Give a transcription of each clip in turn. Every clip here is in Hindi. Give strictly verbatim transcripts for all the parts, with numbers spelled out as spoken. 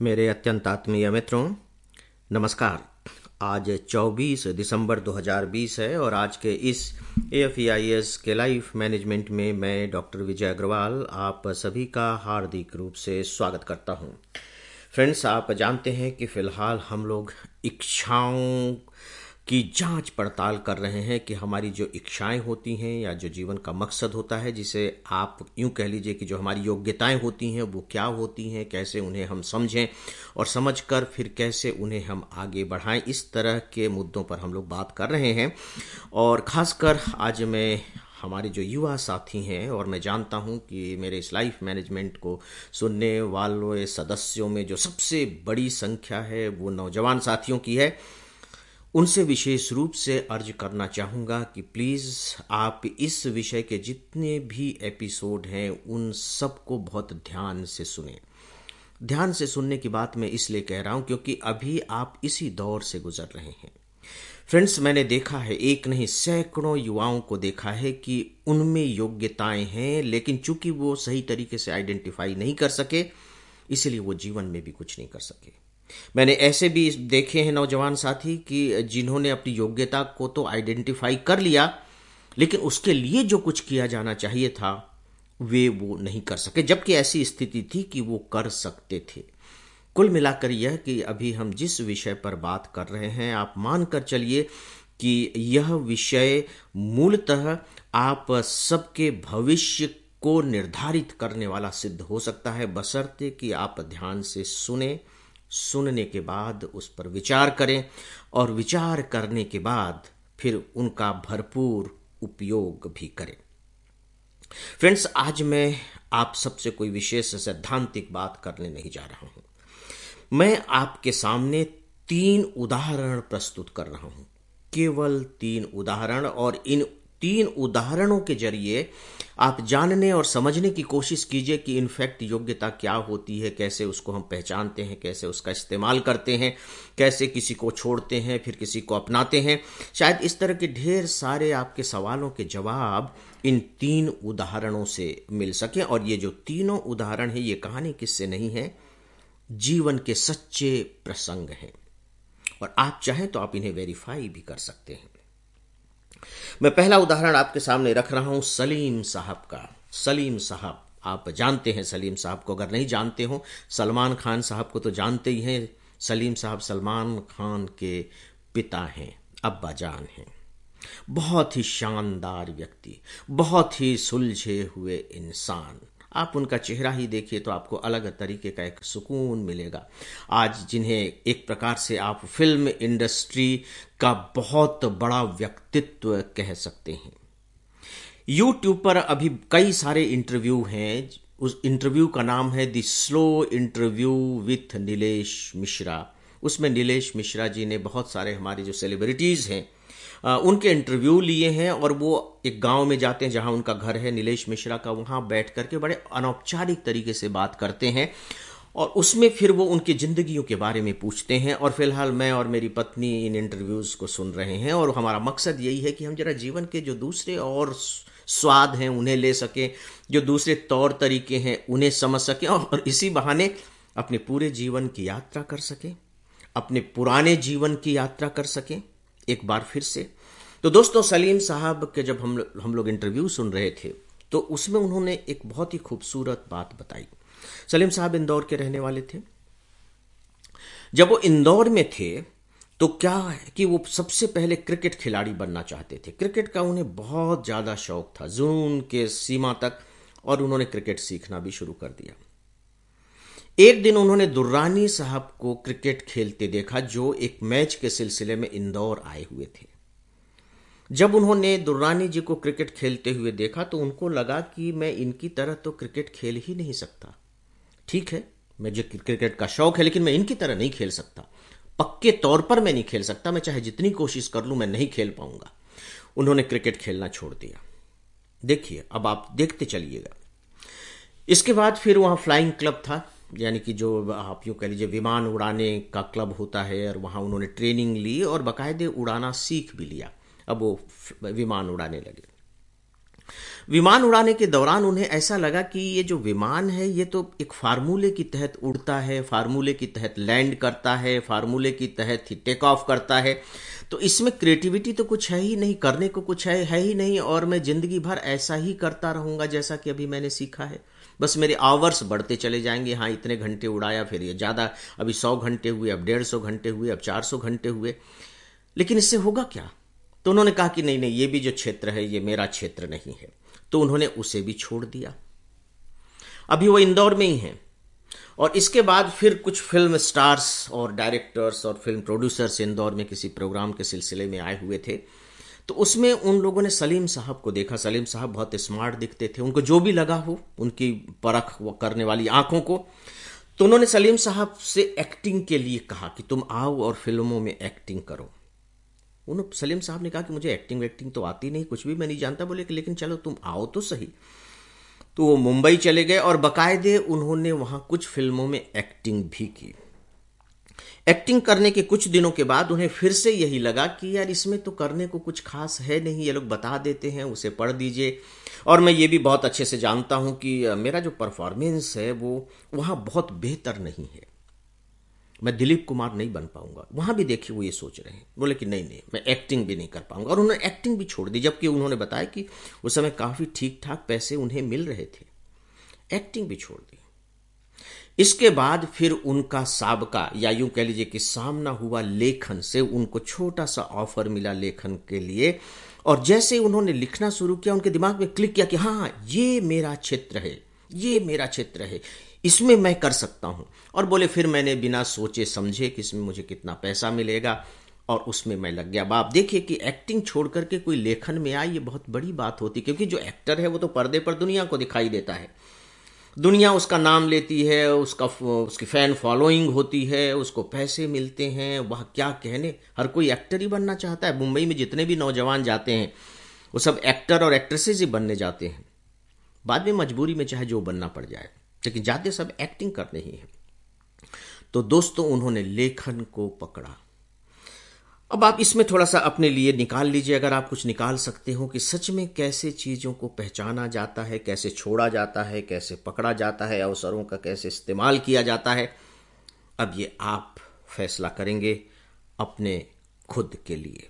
मेरे अत्यंत आत्मीय मित्रों, नमस्कार। आज चौबीस दिसंबर दो हज़ार बीस है और आज के इस A F E I S के लाइफ मैनेजमेंट में मैं डॉक्टर विजय अग्रवाल आप सभी का हार्दिक रूप से स्वागत करता हूं। फ्रेंड्स, आप जानते हैं कि फ़िलहाल हम लोग इच्छाओं की जांच पड़ताल कर रहे हैं कि हमारी जो इच्छाएं होती हैं या जो जीवन का मकसद होता है, जिसे आप यूं कह लीजिए कि जो हमारी योग्यताएं होती हैं वो क्या होती हैं, कैसे उन्हें हम समझें और समझकर फिर कैसे उन्हें हम आगे बढ़ाएं। इस तरह के मुद्दों पर हम लोग बात कर रहे हैं और ख़ासकर आज मैं हमारे जो युवा साथी हैं, और मैं जानता हूं कि मेरे इस लाइफ मैनेजमेंट को सुनने वालों सदस्यों में जो सबसे बड़ी संख्या है वो नौजवान साथियों की है, उनसे विशेष रूप से अर्ज करना चाहूँगा कि प्लीज़ आप इस विषय के जितने भी एपिसोड हैं उन सबको बहुत ध्यान से सुनें। ध्यान से सुनने की बात मैं इसलिए कह रहा हूँ क्योंकि अभी आप इसी दौर से गुजर रहे हैं। फ्रेंड्स, मैंने देखा है, एक नहीं सैकड़ों युवाओं को देखा है कि उनमें योग्यताएं हैं, लेकिन चूंकि वो सही तरीके से आइडेंटिफाई नहीं कर सके, इसलिए वो जीवन में भी कुछ नहीं कर सके। मैंने ऐसे भी देखे हैं नौजवान साथी कि जिन्होंने अपनी योग्यता को तो आइडेंटिफाई कर लिया, लेकिन उसके लिए जो कुछ किया जाना चाहिए था वे वो नहीं कर सके, जबकि ऐसी स्थिति थी कि वो कर सकते थे। कुल मिलाकर यह कि अभी हम जिस विषय पर बात कर रहे हैं, आप मानकर चलिए कि यह विषय मूलतः आप सबके भविष्य को निर्धारित करने वाला सिद्ध हो सकता है, बशर्ते कि आप ध्यान से सुने, सुनने के बाद उस पर विचार करें और विचार करने के बाद फिर उनका भरपूर उपयोग भी करें। फ्रेंड्स, आज मैं आप सबसे कोई विशेष सैद्धांतिक बात करने नहीं जा रहा हूं। मैं आपके सामने तीन उदाहरण प्रस्तुत कर रहा हूं, केवल तीन उदाहरण, और इन तीन उदाहरणों के जरिए आप जानने और समझने की कोशिश कीजिए कि इनफैक्ट योग्यता क्या होती है, कैसे उसको हम पहचानते हैं, कैसे उसका इस्तेमाल करते हैं, कैसे किसी को छोड़ते हैं फिर किसी को अपनाते हैं। शायद इस तरह के ढेर सारे आपके सवालों के जवाब इन तीन उदाहरणों से मिल सके। और ये जो तीनों उदाहरण है, ये कहानी किससे नहीं है, जीवन के सच्चे प्रसंग हैं, और आप चाहें तो आप इन्हें वेरीफाई भी कर सकते हैं। मैं पहला उदाहरण आपके सामने रख रहा हूं सलीम साहब का। सलीम साहब, आप जानते हैं सलीम साहब को, अगर नहीं जानते हो सलमान खान साहब को तो जानते ही हैं। सलीम साहब सलमान खान के पिता हैं, अब्बा जान हैं। बहुत ही शानदार व्यक्ति, बहुत ही सुलझे हुए इंसान। आप उनका चेहरा ही देखिए तो आपको अलग तरीके का एक सुकून मिलेगा। आज जिन्हें एक प्रकार से आप फिल्म इंडस्ट्री का बहुत बड़ा व्यक्तित्व कह सकते हैं। यूट्यूब पर अभी कई सारे इंटरव्यू हैं। उस इंटरव्यू का नाम है the slow interview with Nilesh Mishra. उसमें नीलेश मिश्रा जी ने बहुत सारे हमारे जो सेलिब्रिटीज़ हैं उनके इंटरव्यू लिए हैं, और वो एक गांव में जाते हैं जहां उनका घर है नीलेश मिश्रा का। वहां बैठ करके बड़े अनौपचारिक तरीके से बात करते हैं और उसमें फिर वो उनकी जिंदगियों के बारे में पूछते हैं। और फिलहाल मैं और मेरी पत्नी इन इंटरव्यूज़ को सुन रहे हैं, और हमारा मकसद यही है कि हम जरा जीवन के जो दूसरे और स्वाद हैं उन्हें ले सकें, जो दूसरे तौर तरीके हैं उन्हें समझ सकें, और इसी बहाने अपने पूरे जीवन की यात्रा कर सकें, अपने पुराने जीवन की यात्रा कर सकें एक बार फिर से। तो दोस्तों, सलीम साहब के जब हम हम लोग इंटरव्यू सुन रहे थे तो उसमें उन्होंने एक बहुत ही खूबसूरत बात बताई। सलीम साहब इंदौर के रहने वाले थे। जब वो इंदौर में थे तो क्या है कि वो सबसे पहले क्रिकेट खिलाड़ी बनना चाहते थे। क्रिकेट का उन्हें बहुत ज़्यादा शौक था, जुनून के सीमा तक, और उन्होंने क्रिकेट सीखना भी शुरू कर दिया। एक दिन उन्होंने दुर्रानी साहब को क्रिकेट खेलते देखा, जो एक मैच के सिलसिले में इंदौर आए हुए थे। जब उन्होंने दुर्रानी जी को क्रिकेट खेलते हुए देखा तो उनको लगा कि मैं इनकी तरह तो क्रिकेट खेल ही नहीं सकता। ठीक है, मुझे क्रिकेट का शौक है, लेकिन मैं इनकी तरह नहीं खेल सकता, पक्के तौर पर मैं नहीं खेल सकता, मैं चाहे जितनी कोशिश कर लूं मैं नहीं खेल पाऊंगा। उन्होंने क्रिकेट खेलना छोड़ दिया। देखिए, अब आप देखते चलिएगा। इसके बाद फिर वहां फ्लाइंग क्लब था, यानी कि जो आप यूँ कह लीजिए विमान उड़ाने का क्लब होता है, और वहाँ उन्होंने ट्रेनिंग ली और बाकायदे उड़ाना सीख भी लिया। अब वो विमान उड़ाने लगे। विमान उड़ाने के दौरान उन्हें ऐसा लगा कि ये जो विमान है ये तो एक फार्मूले की तहत उड़ता है, फार्मूले की तहत लैंड करता है, फार्मूले की तहत ही टेक ऑफ करता है, तो इसमें क्रिएटिविटी तो कुछ है ही नहीं, करने को कुछ है है ही नहीं, और मैं जिंदगी भर ऐसा ही करता रहूंगा जैसा कि अभी मैंने सीखा है। बस मेरे आवर्स बढ़ते चले जाएंगे। हाँ, इतने घंटे उड़ाया, फिर ये ज़्यादा, अभी सौ घंटे हुए, अब डेढ़ सौ घंटे हुए, अब चार सौ घंटे हुए, लेकिन इससे होगा क्या? तो उन्होंने कहा कि नहीं नहीं, ये भी जो क्षेत्र है ये मेरा क्षेत्र नहीं है, तो उन्होंने उसे भी छोड़ दिया। अभी वो इंदौर में ही हैं। और इसके बाद फिर कुछ फिल्म स्टार्स और डायरेक्टर्स और फिल्म प्रोड्यूसर्स इंदौर में किसी प्रोग्राम के सिलसिले में आए हुए थे, तो उसमें उन लोगों ने सलीम साहब को देखा। सलीम साहब बहुत स्मार्ट दिखते थे, उनको जो भी लगा हो, उनकी परख वो करने वाली आंखों को, तो उन्होंने सलीम साहब से एक्टिंग के लिए कहा कि तुम आओ और फिल्मों में एक्टिंग करो। उन्होंने सलीम साहब ने कहा कि मुझे एक्टिंग वेक्टिंग तो आती नहीं, कुछ भी मैं नहीं जानता। बोले कि लेकिन चलो तुम आओ तो सही। तो वो मुंबई चले गए और बाकायदे उन्होंने वहां कुछ फिल्मों में एक्टिंग भी की। एक्टिंग करने के कुछ दिनों के बाद उन्हें फिर से यही लगा कि यार इसमें तो करने को कुछ खास है नहीं, ये लोग बता देते हैं, उसे पढ़ दीजिए। और मैं ये भी बहुत अच्छे से जानता हूं कि मेरा जो परफॉर्मेंस है वो वहां बहुत बेहतर नहीं है, मैं दिलीप कुमार नहीं बन पाऊंगा। वहां भी देखिए वो ये सोच रहे हैं। बोले कि नहीं नहीं, मैं एक्टिंग भी नहीं कर पाऊंगा। और उन्होंने एक्टिंग भी छोड़ दी, जबकि उन्होंने बताया कि उस समय काफी ठीक ठाक पैसे उन्हें मिल रहे थे। एक्टिंग भी छोड़ दी। इसके बाद फिर उनका साबका, या यूं कह लीजिए कि सामना हुआ लेखन से। उनको छोटा सा ऑफर मिला लेखन के लिए, और जैसे उन्होंने लिखना शुरू किया उनके दिमाग में क्लिक किया कि हाँ, ये मेरा क्षेत्र है, ये मेरा क्षेत्र है, इसमें मैं कर सकता हूं। और बोले फिर मैंने बिना सोचे समझे कि इसमें मुझे कितना पैसा मिलेगा, और उसमें मैं लग गया। अब आप देखिए कि एक्टिंग छोड़ करके कोई लेखन में आए, ये बहुत बड़ी बात होती, क्योंकि जो एक्टर है वो तो पर्दे पर दुनिया को दिखाई देता है, दुनिया उसका नाम लेती है, उसका उसकी फैन फॉलोइंग होती है, उसको पैसे मिलते हैं। वह क्या कहने, हर कोई एक्टर ही बनना चाहता है। मुंबई में जितने भी नौजवान जाते हैं वो सब एक्टर और एक्ट्रेसेस ही बनने जाते हैं, बाद में मजबूरी में चाहे जो बनना पड़ जाए, लेकिन जाते सब एक्टिंग करने ही है। तो दोस्तों, उन्होंने लेखन को पकड़ा। अब आप इसमें थोड़ा सा अपने लिए निकाल लीजिए, अगर आप कुछ निकाल सकते हो, कि सच में कैसे चीज़ों को पहचाना जाता है, कैसे छोड़ा जाता है, कैसे पकड़ा जाता है, अवसरों का कैसे इस्तेमाल किया जाता है। अब ये आप फैसला करेंगे अपने खुद के लिए।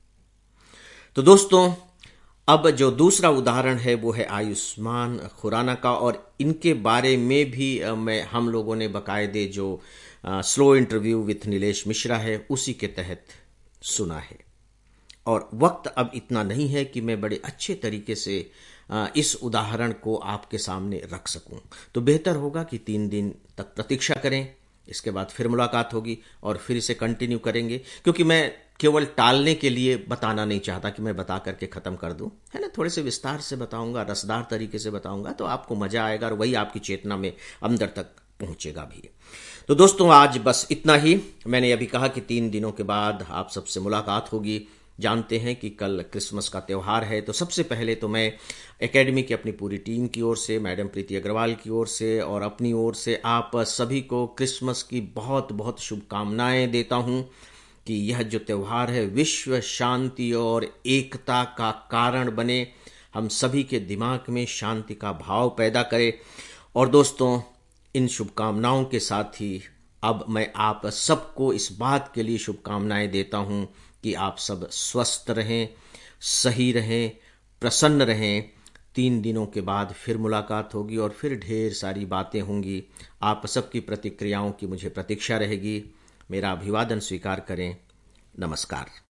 तो दोस्तों, अब जो दूसरा उदाहरण है वो है आयुष्मान खुराना का, और इनके बारे में भी मैं हम लोगों ने बाकायदे जो slow interview with Nilesh Mishra है उसी के तहत सुना है। और वक्त अब इतना नहीं है कि मैं बड़े अच्छे तरीके से इस उदाहरण को आपके सामने रख सकूं, तो बेहतर होगा कि तीन दिन तक प्रतीक्षा करें। इसके बाद फिर मुलाकात होगी और फिर इसे कंटिन्यू करेंगे, क्योंकि मैं केवल टालने के लिए बताना नहीं चाहता कि मैं बता करके खत्म कर दूं, है ना। थोड़े से विस्तार से बताऊंगा, रसदार तरीके से बताऊंगा, तो आपको मजा आएगा और वही आपकी चेतना में अंदर तक पहुंचेगा भी। तो दोस्तों, आज बस इतना ही। मैंने अभी कहा कि तीन दिनों के बाद आप सबसे मुलाकात होगी। जानते हैं कि कल क्रिसमस का त्यौहार है, तो सबसे पहले तो मैं एकेडमी की अपनी पूरी टीम की ओर से, मैडम प्रीति अग्रवाल की ओर से और अपनी ओर से आप सभी को क्रिसमस की बहुत बहुत शुभकामनाएं देता हूं, कि यह जो त्यौहार है विश्व शांति और एकता का कारण बने, हम सभी के दिमाग में शांति का भाव पैदा करे। और दोस्तों, इन शुभकामनाओं के साथ ही अब मैं आप सबको इस बात के लिए शुभकामनाएं देता हूं कि आप सब स्वस्थ रहें, सही रहें, प्रसन्न रहें। तीन दिनों के बाद फिर मुलाकात होगी और फिर ढेर सारी बातें होंगी। आप सबकी प्रतिक्रियाओं की मुझे प्रतीक्षा रहेगी। मेरा अभिवादन स्वीकार करें। नमस्कार।